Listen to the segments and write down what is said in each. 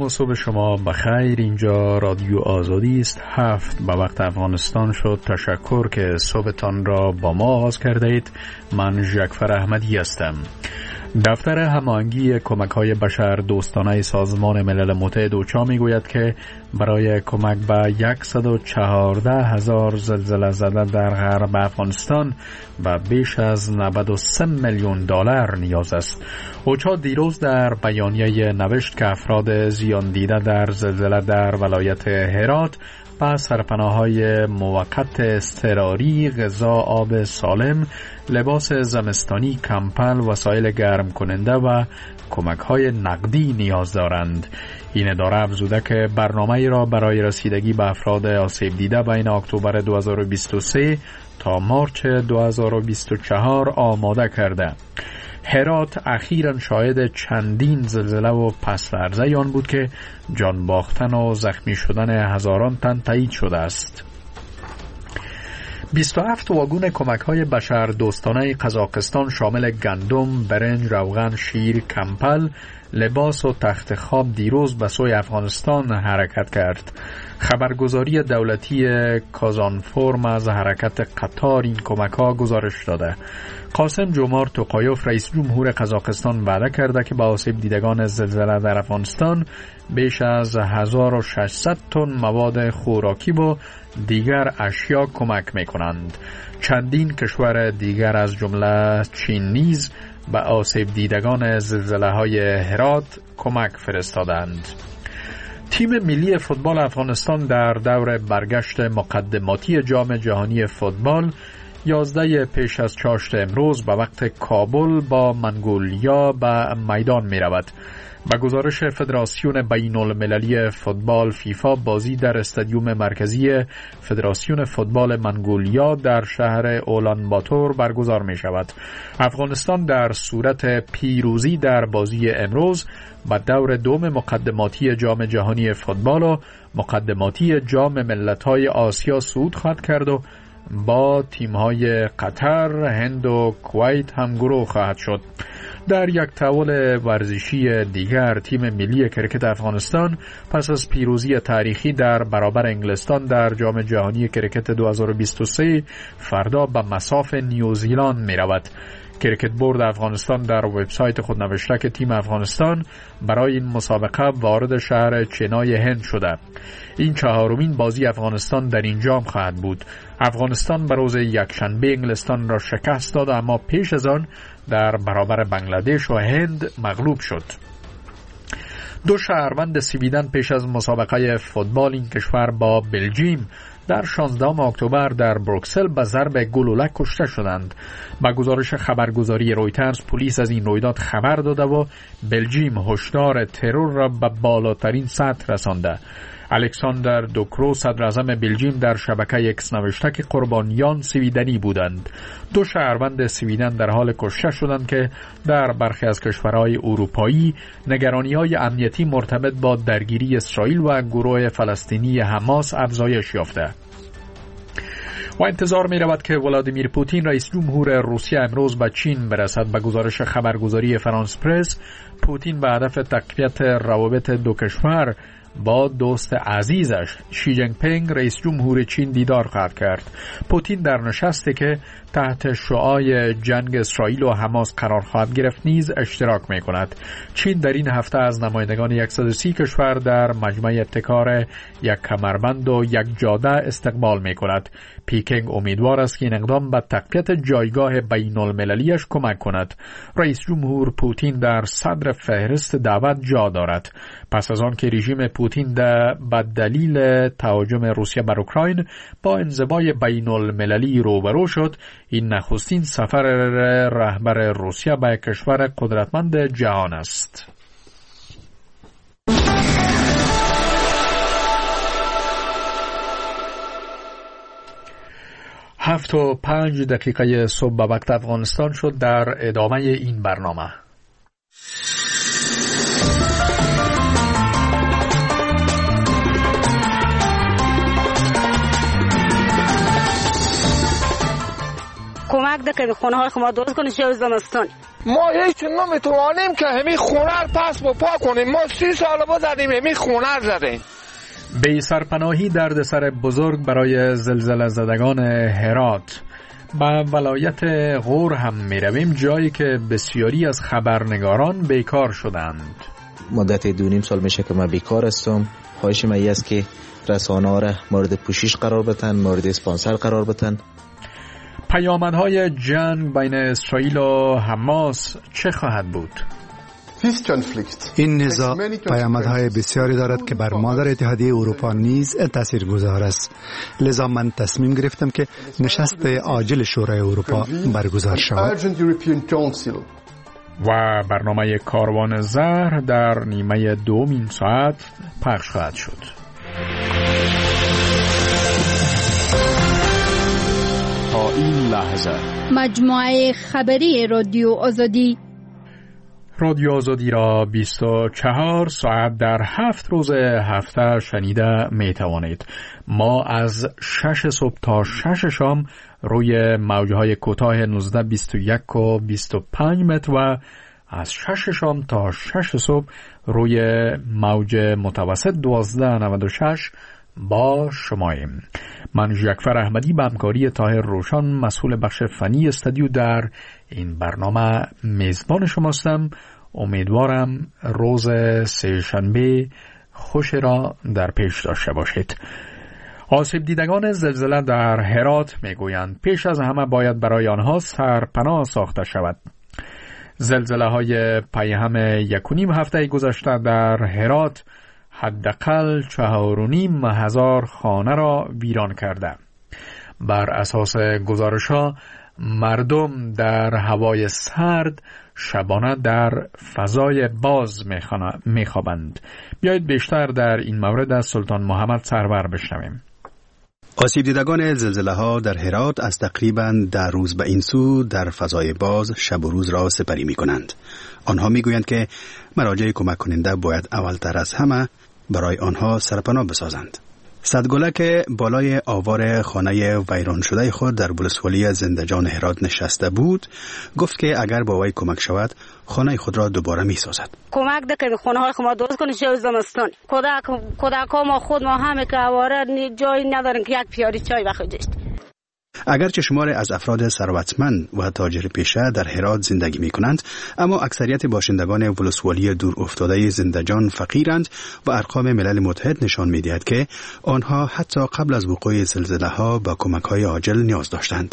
صبح شما بخیر. اینجا رادیو آزادی است. 7 به وقت افغانستان شد. تشکر که صبحتان را با ما آغاز کرده اید. من جعفر احمدی هستم. دفتر هماهنگی کمک‌های بشر دوستانه سازمان ملل متحد اوچا میگوید که برای کمک به 114,000 زلزله زده در غرب افغانستان و بیش از 93 میلیون دلار نیاز است. اوچا دیروز در بیانیه نوشت که افراد زیان دیده در زلزله در ولایت هرات پس سرپناه‌های موقت اضطراری، غذا، آب سالم، لباس زمستانی، کمپل، وسایل گرم کننده و کمک‌های نقدی نیاز دارند. این اداره افزوده که برنامه‌ای را برای رسیدگی به افراد آسیب دیده بین اکتبر 2023 تا مارچ 2024 آماده کرده. هرات اخیراً شاهد چندین زلزله و پس لرزه آن بود که جان باختن و زخمی شدن هزاران تن تایید شده است. 27 واگن کمک‌های بشر دوستانه قزاقستان شامل گندم، برنج، روغن، شیر، کمپل، لباس و تخت خواب دیروز به سوی افغانستان حرکت کرد. خبرگزاری دولتی کازانفورم از حرکت قطار این کمک‌ها گزارش داده. قاسم جومارت توقایوف رئیس جمهور قزاقستان وعده کرده که به آسیب دیدگان زلزله در افغانستان بیش از 1600 تن مواد خوراکی و دیگر اشیا کمک می‌کنند. چندین کشور دیگر از جمله چین نیز به آسیب دیدگان زلزله‌های هرات کمک فرستادند. تیم ملی فوتبال افغانستان در دور برگشت مقدماتی جام جهانی فوتبال 11 پیش از چاشت امروز به وقت کابل با منگولیا به میدان می رود. به گزارش فدراسیون بین المللی فوتبال فیفا بازی در استادیوم مرکزی فدراسیون فوتبال منگولیا در شهر اولانباتور برگزار می شود. افغانستان در صورت پیروزی در بازی امروز به دور دوم مقدماتی جام جهانی فوتبال و مقدماتی جام ملت‌های آسیا صعود خواهد کرد و با تیم‌های قطر، هند و کویت هم گروه خواهد شد. در یک تحول ورزشی دیگر تیم ملی کرکت افغانستان پس از پیروزی تاریخی در برابر انگلستان در جام جهانی کرکت 2023 فردا به مصاف نیوزیلند می رود. کرکت بورد افغانستان در وبسایت خود نوشته که تیم افغانستان برای این مسابقه وارد شهر چنای هند شده. این چهارمین بازی افغانستان در این جام خواهد بود. افغانستان به روز یکشنبه انگلستان را شکست داد اما پیش از آن در برابر بنگلادش و هند مغلوب شد. 2 شهروند سویدن پیش از مسابقه فوتبال این کشور با بلژیم در 16 اکتبر در بروکسل به ضرب گلوله کشته شدند. با گزارش خبرگزاری رویترز پلیس از این رویداد خبر داده و بلژیم هشدار ترور را به بالاترین سطح رسانده. الکساندر دوکرو صدر اعظم بلژیم در شبکه اکس نوشته که قربانیان سویدنی بودند. 2 شهروند سویدن در حال کشته شدند که در برخی از کشورهای اروپایی نگرانی‌های امنیتی مرتبط با درگیری اسرائیل و گروه فلسطینی حماس افزایش یافته. و انتظار می رود که ولادیمیر پوتین رئیس جمهور روسیه امروز به چین برسد. به گزارش خبرگزاری فرانس پرس پوتین به هدف تقویت روابط دو کشور با دوست عزیزش شی جینگ پینگ رئیس جمهور چین دیدار خواهد کرد. پوتین در نشستی که تحت شعاع جنگ اسرائیل و حماس قرار خواهد گرفت نیز اشتراک می کند. چین در این هفته از نمایندگان 130 کشور در مجمع ابتکار یک کمربند و یک جاده استقبال می کند. پیکنگ امیدوار است که این اقدام به تقویت جایگاه بین المللیش کمک کند. رئیس جمهور پوتین در صدر فهرست دعوت جا دارد. پس از آن که رژیم پوتین به دلیل تهاجم روسیه بر اوکراین با انزوای بین المللی روبرو شد، این نخستین سفر رهبر روسیه به کشور قدرتمند جهان است. 7:05 صبح به وقت افغانستان شد. در ادامه این برنامه کمک کمک دکن خونه های ما درست کنید چه زمستان. ما هیچ نمیتوانیم که همین خونه پس بپا کنیم. ما 30 سال با زدیم همین خونه زدیم. بی سرپناهی دردسر بزرگ برای زلزله زدگان هرات. به ولایت غور هم می رویم، جایی که بسیاری از خبرنگاران بیکار شدند. مدت 2.5 سال میشه که من بیکار هستم. خواهش من است که رسانه ها را مورد پوشش قرار بدن، مورد اسپانسر قرار بدن. پیامدهای جنگ بین اسرائیل و حماس چه خواهد بود؟ این نزاع پیامدهای بسیاری دارد که بر ما در اتحادیه اروپا نیز تاثیرگذار است. لذا من تصمیم گرفتم که نشست عاجل شورای اروپا برگزار شود. و برنامه کاروان زهر در نیمه دوم ساعت پخش خواهد شد. تا این لحظه مجموعه خبری رادیو آزادی را 24 ساعت در 7 روز هفته شنیده می توانید. ما از 6 صبح تا 6 شام روی موجهای کوتاه 19، 21 و 25 متر و از 6 شام تا 6 صبح روی موج متوسط 1296 با شماییم. من ژکفر احمدی به همکاری طاهر روشن مسئول بخش فنی استودیو در این برنامه میزبان شماستم. امیدوارم روز سه‌شنبه خوش را در پیش داشته باشید. آسیب دیدگان زلزله در هرات میگویند پیش از همه باید برای آنها سرپناه ساخته شود. زلزله های پیهم 1.5 هفته گذشته در هرات حداقل 4,500 خانه را ویران کرده. بر اساس گزارش‌ها مردم در هوای سرد شبانه در فضای باز میخوابند. بیایید بیشتر در این مورد از سلطان محمد سرور بشنویم. آسیب دیدگان زلزله ها در هرات از تقریباً 10 روز به این سو در فضای باز شب و روز را سپری می کنند. آنها می گویند که مراجع کمک کننده باید اولتر از همه برای آنها سرپناه بسازند. صدگله بالای آوار خانه ویران شده خود در ولسوالی زندجان هرات نشسته بود، گفت که اگر با وی کمک شود خانه خود را دوباره می سازد. کمک دکن خونه های ما درست کنید چه زمستان. کودکان ما خود ما همه که آواره جایی ندارن که یک پیالی چای بخورید. اگرچه شمار از افراد ثروتمند و تاجر پیشه در هرات زندگی می کنند، اما اکثریت باشندگان ولسوالی دور افتاده زندجان فقیرند و ارقام ملل متحد نشان می دهد که آنها حتی قبل از وقوع زلزله ها با کمک های عاجل نیاز داشتند.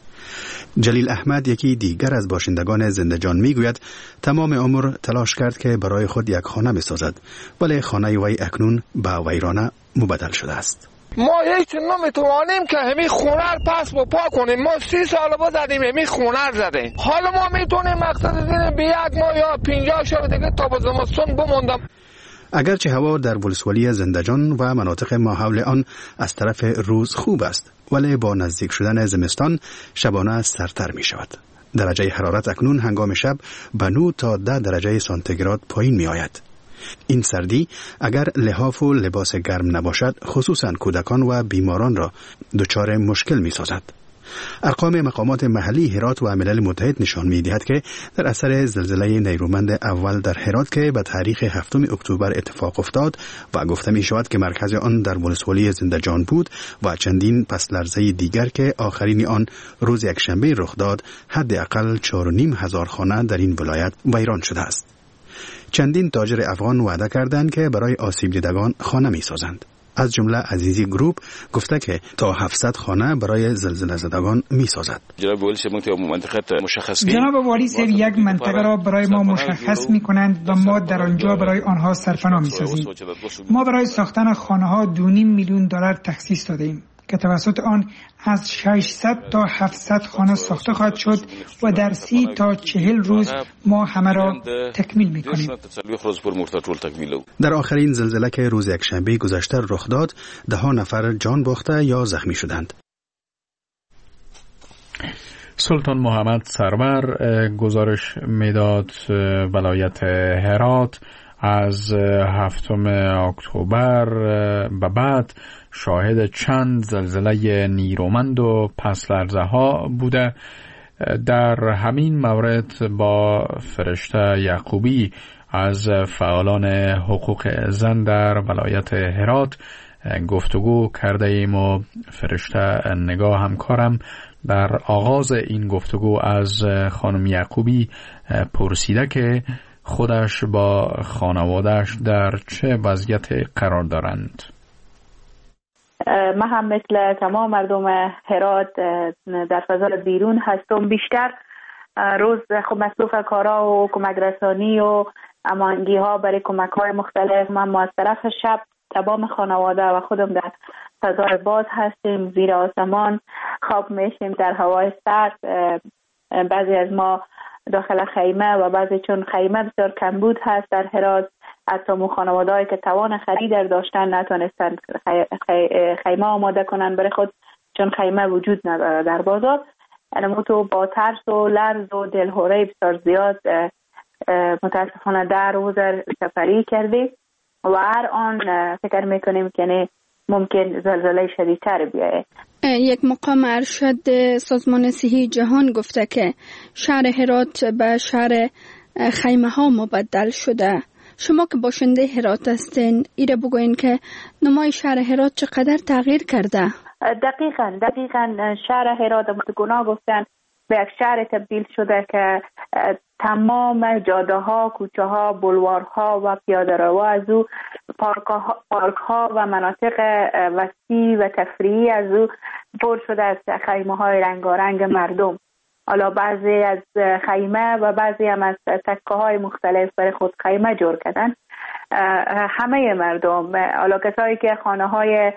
جلیل احمد یکی دیگر از باشندگان زندجان می گوید تمام عمر تلاش کرد که برای خود یک خانه بسازد، ولی خانه وی اکنون به ویرانه مبدل شده است. ما هیچ نمیتوانیم که همین خونه پس بپا کنیم. ما 30 سال با زدیم همین خونه زدیم. حالا ما میتونیم مقصد دینیم به 1 ماه یا 50 شب دیگه تا با زمستون بموندم. اگرچه هوا در ولسوالی زندجان و مناطق ماحول آن از طرف روز خوب است، ولی با نزدیک شدن زمستان شبانه سردتر می شود. درجه حرارت اکنون هنگام شب به 9 تا 10 درجه سانتیگراد پایین می آید. این سردی اگر لحاف و لباس گرم نباشد، خصوصا کودکان و بیماران را دچار مشکل می سازد. ارقام مقامات محلی هرات و ملل متحد نشان می دهد که در اثر زلزله نیرومند اول در هرات که به تاریخ 7 اکتبر اتفاق افتاد و گفته می شود که مرکز آن در ولسوالی زندجان بود و چندین پس لرزه دیگر که آخرین آن روز یکشنبه رخ داد، حداقل 4,500 خانه در این ولایت ویران شده است. چندین تاجر افغان وعده کردند که برای آسیب دیدگان خانه می سازند. از جمله عزیزی گروپ گفته که تا 700 خانه برای زلزله زدگان می سازد. جناب والی صاحب یک منطقه را برای ما مشخص می کنند و ما در آنجا برای آنها سرپناه می سازیم. ما برای ساختن خانه ها 2.5 میلیون دلار تخصیص داده ایم که توسط آن از 600 تا 700 خانه ساخته خواهد شد و در 30 تا 40 روز ما همه را تکمیل می‌کنیم. در آخرین زلزله که روز یکشنبه گذشته رخ داد، 10 نفر جان باخته یا زخمی شدند. سلطان محمد سرور گزارش میداد ولایت هرات از 7 اکتبر به بعد شاهد چند زلزله نیرومند و پس لرزه ها بوده. در همین مورد با فرشته یعقوبی از فعالان حقوق زن در ولایت هرات گفتگو کرده ایم و فرشته نگاه همکارم در آغاز این گفتگو از خانم یعقوبی پرسیده که خودش با خانوادهش در چه وضعیت قرار دارند. من هم مثل تمام مردم هرات در فضای بیرون هستم. بیشتر روز خب مصروف کارا و کمک رسانی و امانگی ها برای کمک های مختلف. من از طرف شب تمام خانواده و خودم در فضای باز هستیم، زیر آسمان خواب میشیم در هوای سرد. بعضی از ما داخل خیمه و بعضی چون خیمه بسیار کمبود هست در هرات، حتی خانواده‌ای که توان خرید داشتن نتونستن خیمه آماده کنن برای خود چون خیمه وجود نداره در بازار. ما تو با ترس و لرز و دلهوره بسیار زیاد متاسفانه در روز سفری کردیم و هر آن فکر میکنیم که ممکن زلزله شدیدتر بیایه. یک مقام ارشد سازمان صحی جهان گفته که شهر هرات به شهر خیمه ها مبدل شده. شما که باشنده هرات هستین ایره بگوین که نمای شهر هرات چقدر تغییر کرده؟ دقیقاً شهر هرات متگنا گفتن به یک شهر تبدیل شده که تمام جاده ها، کوچه ها، بلوارها و پیاده رو از او پارک ها و مناطق وسیع و تفریحی از او پر شده از خیمه های رنگارنگ مردم. حالا بعضی از خیمه و بعضی هم از تکه های مختلف برای خود خیمه جور کردن. همه مردم، حالا کسایی که خانه های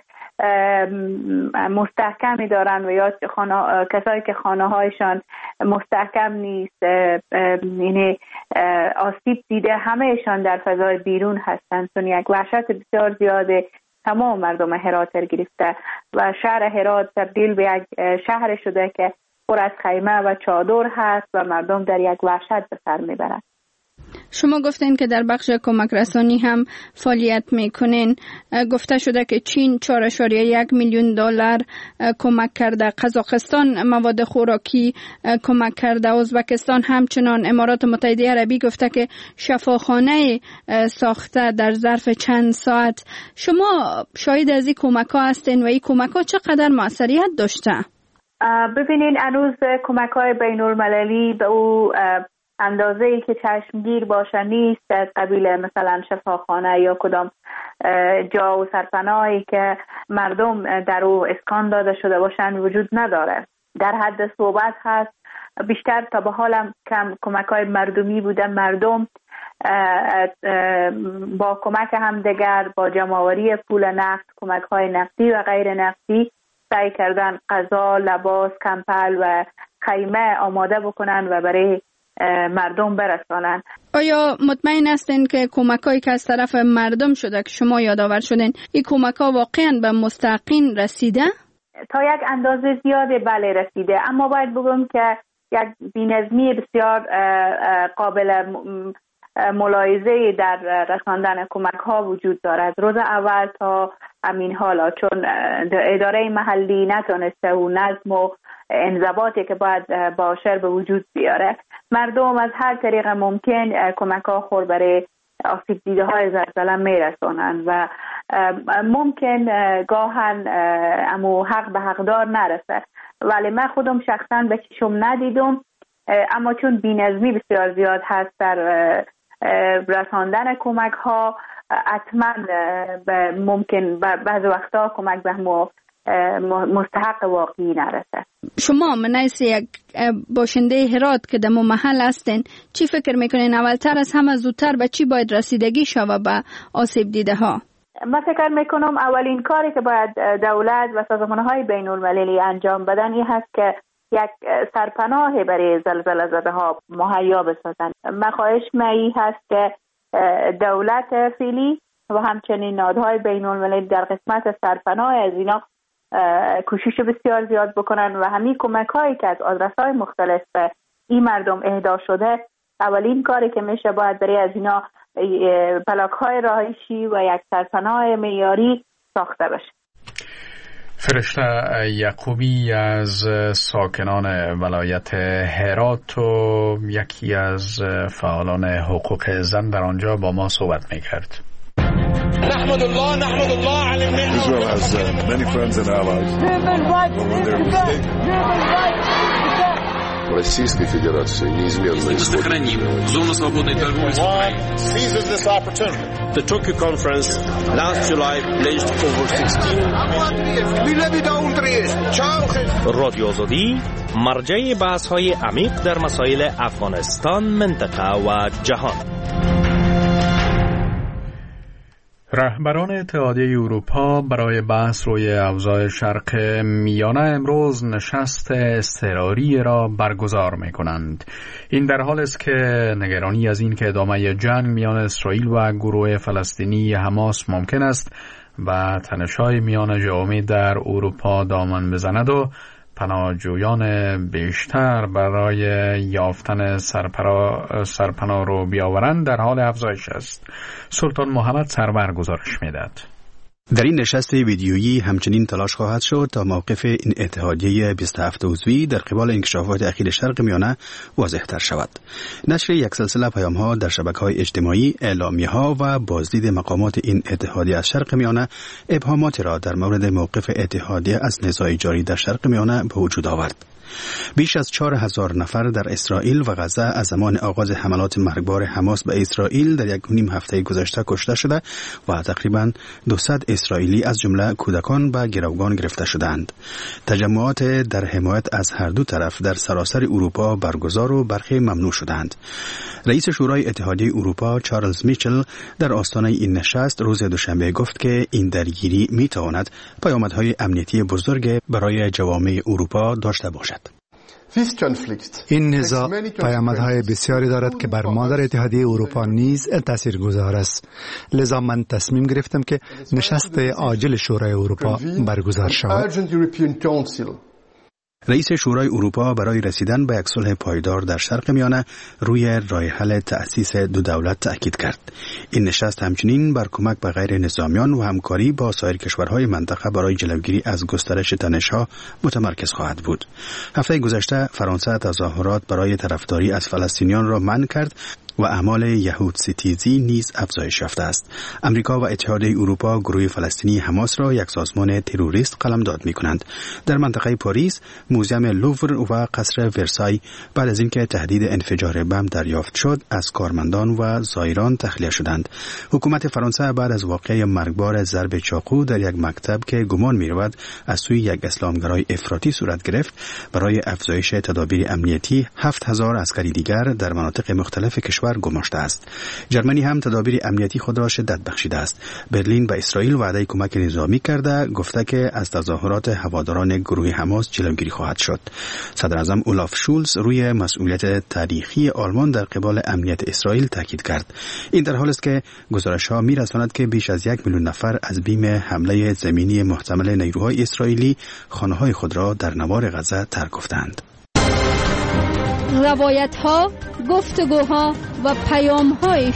مستحکمی دارن و یا کسایی که خانه هایشان مستحکم نیست، یعنی آسیب دیده، همهشان در فضای بیرون هستند. چون یک وحشت بسیار زیاده تمام مردم هرات گرفته و شهر هرات تبدیل به یک شهر شده که پر از خیمه و چادر هست و مردم در یک وحشت به سر میبرند. شما گفتین که در بخش کمک رسانی هم فعالیت میکنین. گفته شده که چین 4.1 میلیون دلار کمک کرده، قزاقستان مواد خوراکی کمک کرده، ازبکستان همچنان. امارات متحده عربی گفته که شفاخانه ساخته در ظرف چند ساعت. شما شاهد از این کمک ها هستین و این کمک ها چقدر موثریت داشته؟ ببینین هنوز کمک های بین المللی به او اندازه‌ای که چشمگیر باشه نیست. از قبیل مثلا شفاخانه یا کدام جا و سرپناهی که مردم در او اسکان داده شده باشن وجود نداره. در حد صحبت هست. بیشتر تا به حال کم کمک‌های مردمی بوده. مردم با کمک همدیگر، با جمع‌آوری پول نقد، کمک‌های نقدی و غیر نقدی سعی کردن غذا، لباس، کمپل و خیمه آماده بکنن و برای مردم برسانن. آیا مطمئن هستین که کمک‌هایی که از طرف مردم شده که شما یادآور شدین این کمک‌ها واقعاً به مستحقین رسیده؟ تا یک اندازه زیاده بله رسیده، اما باید بگم که یک بی‌نظمی بسیار قابل ملاحظه در رساندن کمک‌ها وجود دارد. روز اول تا همین حالا چون اداره محلی نتونسته و نظم و انضباطی که باید باشه به وجود بیاره، مردم از هر طریق ممکن کمک‌ها خور برای آسیب دیده های زلزله میرسونن و ممکن گاهن امو حق به حقدار نرسه، ولی من خودم شخصا به چشم ندیدم. اما چون بی‌نظمی بسیار زیاد هست در رساندن کمک ها، حتما ممکن بعض وقتا کمک به مستحق واقعی نرسه. شما منیس یک باشنده هرات که در محل هستین، چی فکر میکنین اولتر از همه زودتر به چی باید رسیدگی شود به آسیب دیده ها؟ من فکر میکنم اولین کاری که باید دولت و سازمان‌های بین المللی انجام بدن این هست که یک سرپناه برای زلزله زده ها مهیا بسازن. مخواهش من هست که دولت فعلی و همچنین نهادهای بین المللی در قسمت سرپناه از اینا کوشش بسیار زیاد بکنن و همین کمک هایی که از آدرس‌های مختلف به این مردم اهدا شده، اولین کاری که میشه باید برای از اینا پلاک های رهایشی و یک سرپناه معیاری ساخته بشه. فرشته یعقوبی از ساکنان ولایت هرات و یکی از فعالان حقوق زن در آنجا با ما صحبت می‌کرد. نحمد الله علی الملت. Israel has many friends and allies. Российской Федерации неизменно сохраним зону свободной торговли с Украиной. Seizes this opportunity. The Tokyo conference last July pledged over 16 رادیو آزادی مرجع بحث‌های عمیق در مسائل افغانستان، منطقه و جهان. رهبران اتحادیه اروپا برای بحث روی اوضاع شرق میانه امروز نشست اضطراری را برگزار می‌کنند. این در حالی است که نگرانی از این که ادامه جنگ میان اسرائیل و گروه فلسطینی حماس ممکن است و تنش‌های میان جوامع در اروپا دامن بزند و پناهجویان بیشتر برای یافتن سرپناه رو بیاورند در حال افزایش است. سلطان محمد سرور گزارش می‌دهد. در این نشست ویدیویی همچنین تلاش خواهد شد تا موقف این اتحادیه 27 عضوی در قبال انکشافات اخیر شرق میانه واضح‌تر شود. نشر یک سلسله پیام‌ها در شبکه‌های اجتماعی، اعلامیه‌ها و بازدید مقامات این اتحادیه از شرق میانه ابهامات را در مورد موقف اتحادیه از نزاع جاری در شرق میانه به وجود آورد. بیش از 4000 نفر در اسرائیل و غزه از زمان آغاز حملات مرگبار حماس به اسرائیل در یک نیم هفته گذشته کشته شده و تقریباً 200 اسرائیلی از جمله کودکان به گروگان گرفته شدند. تجمعات در حمایت از هر دو طرف در سراسر اروپا برگزار و برخی ممنوع شدند. رئیس شورای اتحادیه اروپا چارلز میچل در آستانه این نشست روز دوشنبه گفت که این درگیری میتواند پیامدهای امنیتی بزرگ برای جوامع اروپا داشته باشد. این نزاع پیامدهای بسیاری دارد که بر ما در اتحادیه اروپا نیز تاثیرگذار است. لذا من تصمیم گرفتم که نشست عاجل شورای اروپا برگزار شود. رئیس شورای اروپا برای رسیدن به یک صلح پایدار در شرق میانه روی راه حل تأسیس دو دولت تأکید کرد. این نشست همچنین بر کمک به غیر نظامیان و همکاری با سایر کشورهای منطقه برای جلوگیری از گسترش تنش‌ها متمرکز خواهد بود. هفته گذشته فرانسه تظاهرات برای طرفداری از فلسطینیان را منع کرد و اعمال یهود ستیزی نیز افزایش یافته است. امریکا و اتحادیه اروپا گروه فلسطینی حماس را یک سازمان تروریست قلمداد می‌کنند. در منطقه پاریس، موزیم لوور و قصر ورسای بعد از اینکه تهدید انفجار بم دریافت شد، از کارمندان و زائران تخلیه شدند. حکومت فرانسه بعد از واقعه مرگبار ضرب چاقو در یک مکتب که گمان می‌رود از سوی یک اسلامگرای افراطی صورت گرفت، برای افزایش تدابیر امنیتی 7000 عسکری دیگر در مناطق مختلف کشور گماشته است. جرمنی هم تدابیر امنیتی خود را شدت بخشیده است. برلین به اسرائیل وعده کمک نظامی کرده، گفته که از تظاهرات هواداران گروه حماس جلوگیری خواهد شد. صدر اعظم اولاف شولز روی مسئولیت تاریخی آلمان در قبال امنیت اسرائیل تاکید کرد. این در حالی است که گزارش‌ها می‌رساند که بیش از 1 میلیون نفر از بیم حمله زمینی محتمل نیروهای اسرائیلی خانه‌های خود را در نوار غزه ترک گفتند. روایت‌ها، گفتگوها و پیام‌های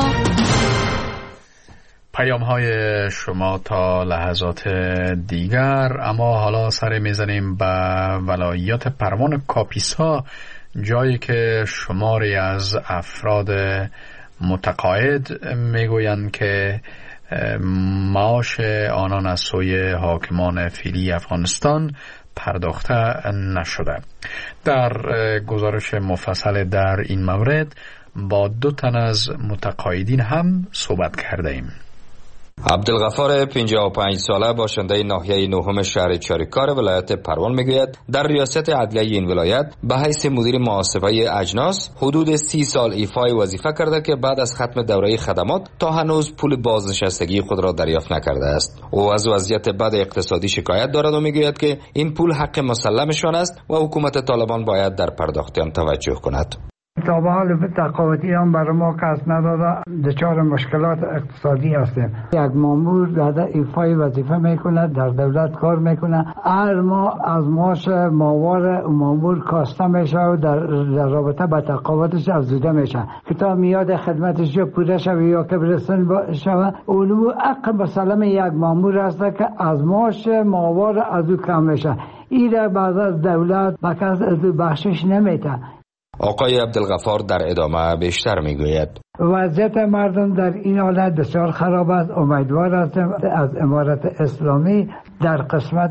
شما تا لحظات دیگر. اما حالا سر میزنیم به ولایت پروان کاپیسا، جایی که شماری از افراد متقاعد میگویند که معاش آنان از سوی حاکمان فعلی افغانستان پرداخته نشده. در گزارش مفصل در این مورد با 2 تن از متقاعدین هم صحبت کرده ایم. عبدالغفار 55 ساله باشنده ناحیه نهم شهر چاریکار ولایت پروان میگوید در ریاست عدلیه این ولایت به حیث مدیر محاسبه اجناس حدود 30 سال ایفای وظیفه کرده که بعد از ختم دوره خدمات تا هنوز پول بازنشستگی خود را دریافت نکرده است. او از وضعیت بد اقتصادی شکایت دارد و میگوید که این پول حق مسلمشان است و حکومت طالبان باید در پرداخت آن توجه کند. تا به حال تقاوتی هم برای ما کس نداده، دچار مشکلات اقتصادی هستیم. یک مامور در ایفای وظیفه میکنه، در دولت کار میکنه، هر ماه از معاش ماهوار مامور کاسته میشه و در رابطه با تقاوتش افزوده میشه که تا میاد خدمتش یا پوره شوه یا که برسن شوه. اولو حق مسلم یک مامور هست که از معاش ماهوار از او کم میشه. این را بعد از دولت به کس بخشش نمیده. آقای عبدالغفار در ادامه بیشتر میگوید وضعیت مردم در این حالت بسیار خراب است. امیدوار هستم از امارت اسلامی در قسمت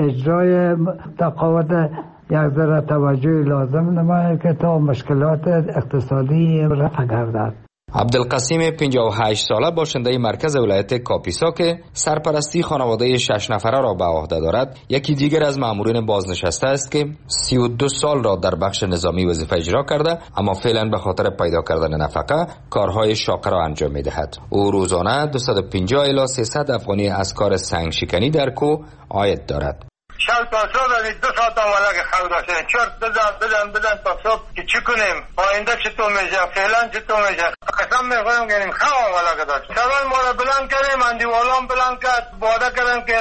اجرای تقاوت یک ذره توجه لازم نماید که تا مشکلات اقتصادی رفع گردد. عبدالقسیم 58 ساله باشنده مرکز ولایت کاپیسا که سرپرستی خانواده 6 نفره را به عهده دارد، یکی دیگر از مامورین بازنشسته است که 32 سال را در بخش نظامی وظیفه اجرا کرده اما فعلا به خاطر پیدا کردن نفقه کارهای شاق را انجام می‌دهد. او روزانه 250 الی 300 افغانی از کار سنگ شکنی در کوه عاید دارد. شب تا صبح 2 ساعت ولک خود داشتن چرت بزن تا صبح که چی کنیم، آینده چطور میشه، فعلا چطور میشه. قسم میخورم که این خواه ولک داشت. سوال ما را بلند کردیم، اندیوالان بلند کرد، وعده کردن که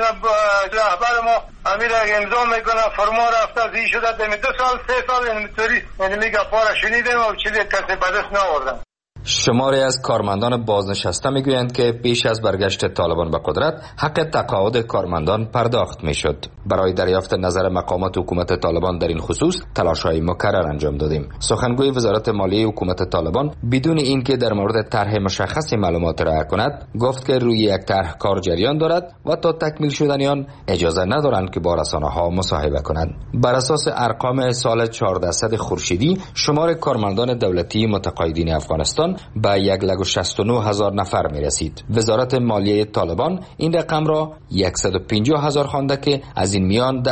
رهبر ما امیر امضا میکنه، فرما رفته زی شده. 2 سال 3 سال اینطوری میگه پارا شنیدیم و چیزی کسی به دست نآوردن. شماری از کارمندان بازنشسته میگویند که پیش از برگشت طالبان به قدرت حق تقاعد کارمندان پرداخت میشد. برای دریافت نظر مقامات حکومت طالبان در این خصوص تلاش‌های مکرر انجام دادیم. سخنگوی وزارت مالیه حکومت طالبان بدون اینکه در مورد طرح مشخصی معلومات ارائه کند گفت که روی یک طرح کار جریان دارد و تا تکمیل شدن آن اجازه ندارند که با رسانه‌ها مصاحبه کنند. بر اساس ارقام سال 1400 خورشیدی شمار کارمندان دولتی متقاعدین افغانستان به 1,69,000 نفر می رسید. وزارت مالیه طالبان این رقم را 150,000 خوانده که از این میان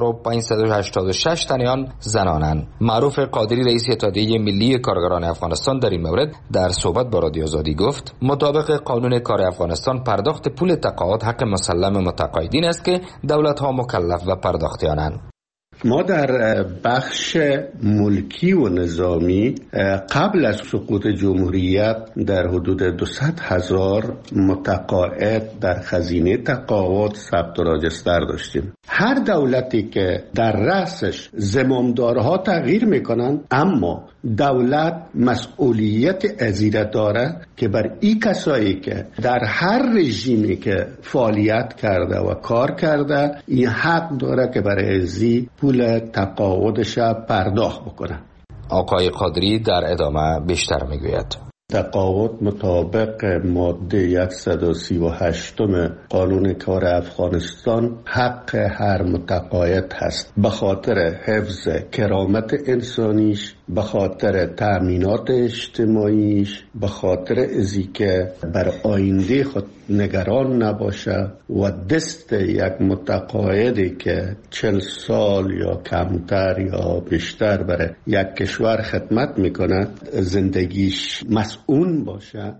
10,586 تن آن زنانند. معروف قادری رئیس اتحادیه ملی کارگران افغانستان در این مورد در صحبت با رادیو آزادی گفت مطابق قانون کار افغانستان پرداخت پول تقاعد حق مسلم متقاعدین است که دولت‌ها مکلف به پرداخت آنند. ما در بخش ملکی و نظامی قبل از سقوط جمهوریت در حدود 200,000 متقاعد در خزینه تقاعد ثبت و راجستر داشتیم. هر دولتی که در رأسش زمامدارها تغییر میکنن اما دولت مسئولیت ازیره داره که بر این کسایی که در هر رژیمی که فعالیت کرده و کار کرده این حق داره که برای ازی پول تقاعدش پرداخت بکنه. آقای قادری در ادامه بیشتر میگوید تقاعد مطابق ماده 138 قانون کار افغانستان حق هر متقاعد هست به خاطر حفظ کرامت انسانیش، به خاطر تأمینات اجتماعیش، به خاطر ازی که بر آینده خود نگران نباشه و دست یک متقاعدی که 40 سال یا کمتر یا بیشتر برای یک کشور خدمت میکنه زندگیش مسئول باشه.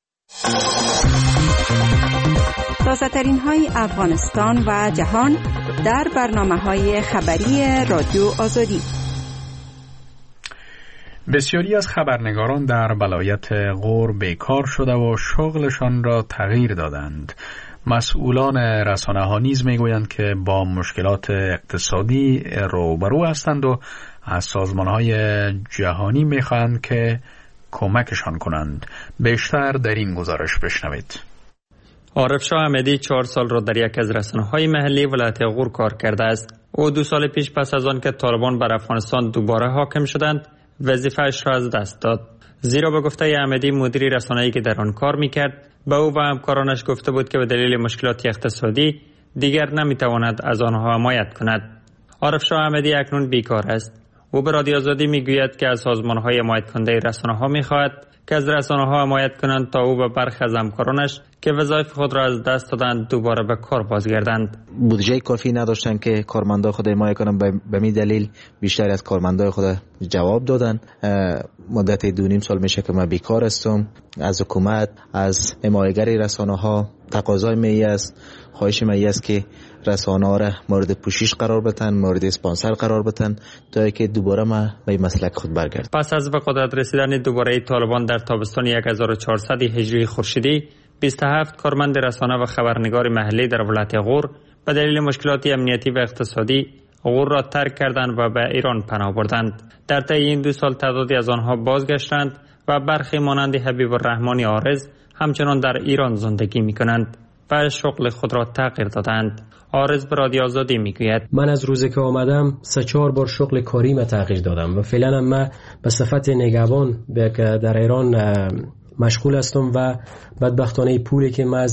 تازه‌ترین های افغانستان و جهان در برنامه‌های خبری رادیو آزادی. بسیاری از خبرنگاران در ولایت غور بیکار شده و شغلشان را تغییر دادند. مسئولان رسانه‌ها نیز میگویند که با مشکلات اقتصادی روبرو هستند و از سازمان‌های جهانی می‌خواهند که کمکشان کنند. بیشتر در این گزارش بشنوید. عارف شاه احمدی 4 سال را در یک از رسانه‌های محلی ولایت غور کار کرده است. او 2 سال پیش پس از آن که طالبان بر افغانستان دوباره حاکم شدند وظیفه‌اش را از دست داد. زیرا به گفته احمدی مدیر رسانه‌ای که در آن کار می‌کرد به او و همکارانش گفته بود که به دلیل مشکلات اقتصادی دیگر نمی‌تواند از آنها حمایت کند. عارف شاه احمدی اکنون بیکار است. او به رادیو آزادی میگوید که از سازمان‌های حمایت کننده رسانه‌ها می‌خواهد که از رسانه‌ها حمایت کنند تا او و برخی از همکارانش که وظایف خود را از دست دادند دوباره به کار بازگردند. بودجه کافی نداشتن که کارمندا خود حمایت کنن، به می دلیل بیشتر از کارمندا خود جواب دادن. مدت 2.5 سال میشه که من بیکار هستم. از حکومت، از حمایتگر رسانه‌ها تقاضای می است، خواهش می است که رسانه ها را مورد پوشش قرار بدن، مورد اسپانسر قرار بدن تا که دوباره ما به مسلک خود برگردیم. پس از به قدرت رسیدن دوباره طالبان در تابستان 1400 هجری خورشیدی 27 کارمند رسانه و خبرنگار محلی در ولایت غور به دلیل مشکلات امنیتی و اقتصادی غور را ترک کردند و به ایران پناه بردند. در طی این 2 سال تعدادی از آنها بازگشتند و برخی مانند حبیب الرحمن عارض همچنان در ایران زندگی می‌کنند و شغل خود را تغییر دادند. عارض به رادیو آزادی میگوید من از روزی که آمدم 3-4 بار شغل کاری ما تغییر دادم و فعلا من به صفت نگهبان در ایران مشغول هستم و بدبختانه پولی که من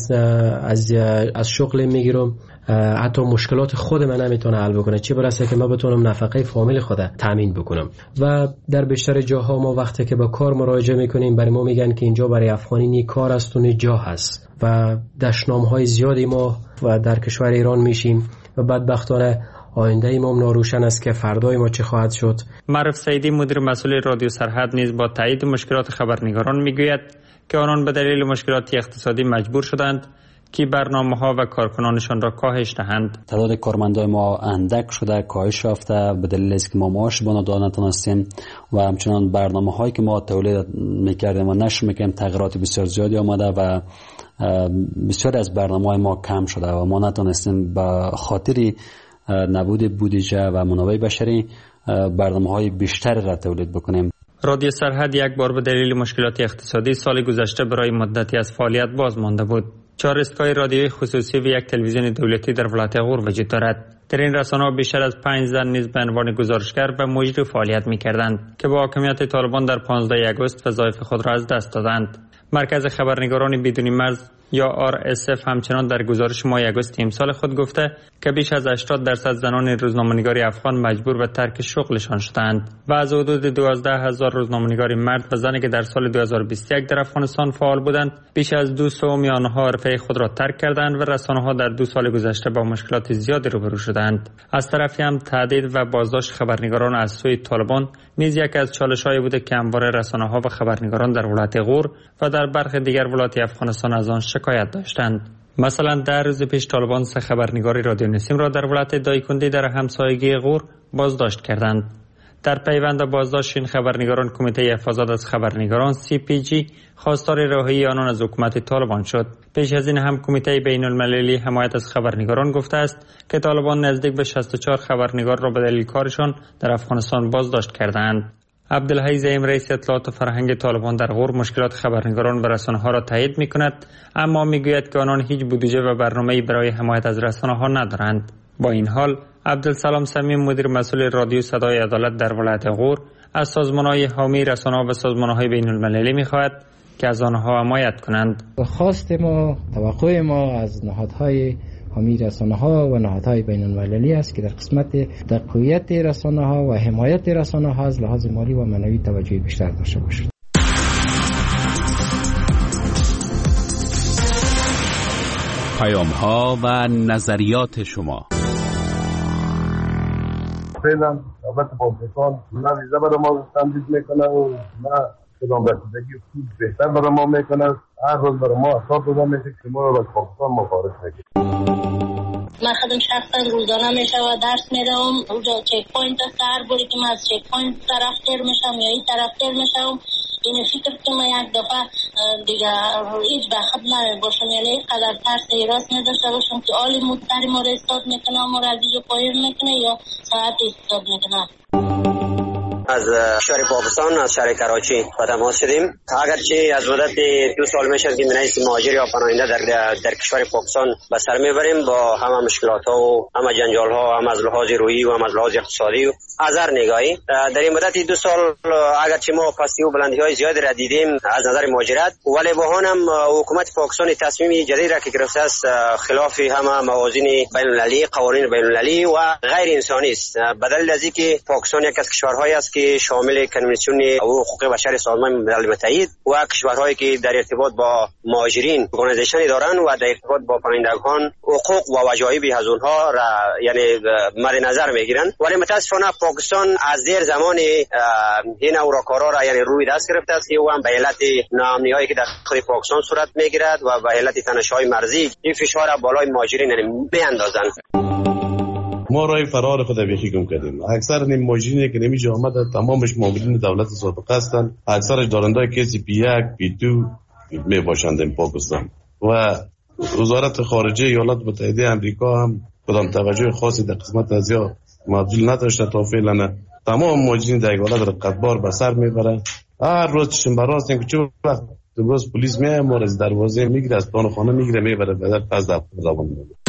از شغل میگیرم حتی مشکلات خود من نمیتونه حل بکنه، چه برسه که من بتونم نفقه فامیل خود تامین بکنم. و در بیشتر جاها ما وقتی که با کار مراجعه میکنیم برای ما میگن که اینجا برای افغانی نی کار است و نی جا هست و دشنامهای زیادی ما و در کشور ایران میشیم و بدبختانه آینده ما ناروشن است که فردای ما چه خواهد شد. معروف سعیدی مدیر مسئول رادیو سرحد نیز با تایید مشکلات خبرنگاران میگوید که آنان به دلیل مشکلات اقتصادی مجبور شدند که برنامه‌ها و کارکنانشان را کاهش دهند. تعداد کارمندان ما اندک شده، کاهش یافته به دلیل اینکه ما معاش نتونستیم و همچنان برنامه‌هایی که ما تولید می‌کردیم و نشر می‌کردیم تغییرات بسیار زیادی آمده و بسیار از برنامه‌های ما کم شده و ما نتونستیم به خاطر نبود بودجه و منابع بشری برنامه‌های بیشتر را تولید بکنیم. رادیو سرحد یک بار به دلیل مشکلات اقتصادی سال گذشته برای مدتی از فعالیت باز مانده بود. 4 ایستگاه رادیویی خصوصی و یک تلویزیون دولتی در ولایت غور وجود دارد. در این رسانه‌ها بیشتر از 5 زن نیز به عنوان گزارشگر و مجری فعالیت می‌کردند که با حاکمیت طالبان در 15 آگوست وظایف خود را از دست دادند. مرکز خبرنگاران بدون مرز یا RSF همچنان در گزارش ماه آگوست امسال خود گفته که بیش از 80% زنان روزنامه‌نگار افغان مجبور به ترک شغلشان شدند و از حدود 12,000 روزنامه‌نگار مرد و زنی که در سال 2021 در افغانستان فعال بودند، بیش از 200 آنها حرفه خود را ترک کردند و رسانه‌ها در 2 سال گذشته با مشکلات زیادی روبرو شدند. از طرفی هم تهدید و بازداشت خبرنگاران از سوی طالبان نیز یکی از چالش‌هایی بوده که همواره رسانه‌ها و خبرنگاران در ولایت غور و در برخی دیگر ولایات افغانستان از آن شکایت داشتند. مثلا در روز پیش طالبان 3 خبرنگار رادیو نسیم را در ولایت دایکندی در همسایگی غور بازداشت کردند. در پیوند بازداشت این خبرنگاران کمیته حفاظت از خبرنگاران CPG خواستار رهایی آنان از حکومت طالبان شد. پیش از این هم کمیته بین المللی حمایت از خبرنگاران گفته است که طالبان نزدیک به 64 خبرنگار را به دلیل کارشان در افغانستان بازداشت کردند. عبدالحی زعیم رئیس اطلاعات و فرهنگ طالبان در غور مشکلات خبرنگاران و رسانه‌ها را تایید می‌کند، اما می‌گوید که آنان هیچ بودجه و برنامه‌ای برای حمایت از رسانه‌ها ندارند. با این حال عبدالسلام صمیم مدیر مسئول رادیو صدای عدالت در ولایت غور از سازمان‌های حامی رسانه‌ها و سازمان‌های بین‌المللی می‌خواهد که از آنها حمایت کنند. خواست ما، توقع ما از نهادهای حامی رسانه‌ها و نهادهای بین‌المللی است که در قسمت تقویت رسانه‌ها و حمایت رسانه‌ها از لحاظ مالی و معنوی توجه بیشتر داشته باشد. پیام‌ها و نظریات شما. فعلا دولت پاکستان نه ویزا برای ما تمدید میکنه و نه کدام رسیدگی خوب بهتر برای ما میکنه. هر روز برای ما اثر داده میشه که ما رو از پاکستان مخارج میکنه. من خودم شخصا روزانه میشه و درس میدم. اونجا چک پوینت است، هر باری که من از چک پوینت طرف تیر میشم یا این طرف تیر میشم این فکر که من یک دفعه دیگه هیچ بخت نباشم، یعنی اینقدر ترس راست نداشته باشم که آلی مدتری ما را استاد میکنه، ما را از اینجا پایین میکنه یا ساعت استاد میکنه. از شهر پاکستان از شهر کراچی با تماس شدیم. اگرچه از مدت 2 سال میشه که منیس مهاجر یا پناهنده در کشور پاکستان به سر میبریم با همه مشکلات ها و همه جنجال ها، هم از لحاظ روحی و هم از لحاظ اقتصادی و از هر نگاهی. در این مدت 2 سال اگرچه ما پستی و بلندی های زیادی را دیدیم از نظر مهاجرت، ولی با هم حکومت پاکستان تصمیم جدید را که گرفته است خلاف همه موازین بین المللی، قوانین بین المللی و غیر انسانی است. به دلیل از اینکه پاکستان یک از کشورهایی است که شامل کنوانسیون حقوق بشر سازمان ملل متحد و کشورهایی که در ارتباط با مهاجرین ارگانیزیشنی دارند و در ارتباط با پناهندگان حقوق و وجایب از اونها را یعنی مد نظر میگیرند، ولی متاسفانه پاکستان از دیر زمان این اوراکارا را یعنی روی دست گرفته است و هم به علت ناامنی‌هایی که در خود پاکستان صورت میگیرد و به علت تنش‌های مرزی این فشار بالای مهاجرین میاندازند. ما راه فرار خود بیخی گم کردیم. اکثر این ماشینی که نمیشه آمده تمامش معاملین دولت سابقه هستند، اکثرش دارندای کسی P1 P2 می باشند این پاکستان. و وزارت خارجه ایالات متحده آمریکا هم کدام توجه خاصی در قسمت از یا مبذول نداشته تا فعلا. تمام ماجرین در ایالات رقتبار به سر میبره. هر روز چشم براستیم که چه وقت باز پلیس میاد ما از دروازه میگیره، از پلان خانه میگیره میبره بعد پس در زبان میگیره.